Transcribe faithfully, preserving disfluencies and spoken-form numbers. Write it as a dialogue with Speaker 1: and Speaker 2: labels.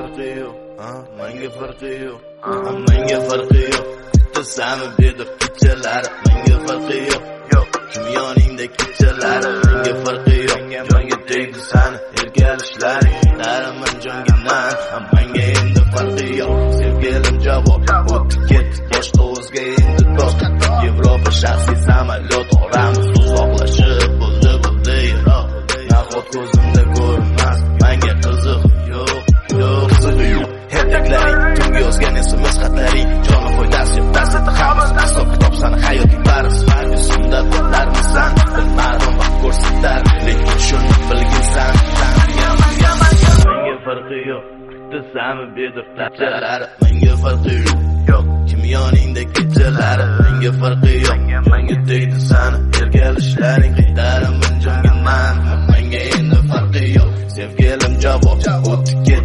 Speaker 1: farqi yo'q, menga farqi yo'q, menga farqi yo'q. Sani berdi kechalari, menga farqi yo'q, yo'q. Kim yoningda kechalari, menga farqi yo'q. Jonga tegdi sani ergalishlaring, daraman jonginan, menga endi farqi yo'q. Sevgilim javob, o'tdi ketdi boshqa o'zga endi do'st. Yevropa shaxsiy samolyot oramiz uzoqlashib bo'ldi bo'ldi yiroq. Nahot ko'zimda ko'rinmas, menga qiziq yo'q, yo'q, qiziq yo'q. Herdaklaring, tunga yozgan esimiz xatlaring, joni foydasi yo'q, dastlabda hammiz hisob kitob sana hayoting bariz. Yusimda qo'llarmisan, bilmadim vaqt ko'rsatar, lekin shuni bilginsan. Menga farqi yo'q, sani berdi kechalari, menga farqi yo'q, yo'q. Kim yoningda kechalari, menga farqi yo'q. Menga tegdi sani ergalishlaring, daraman jongiman, menga endi farqi yo'q. Sevgilim javob, o'tdi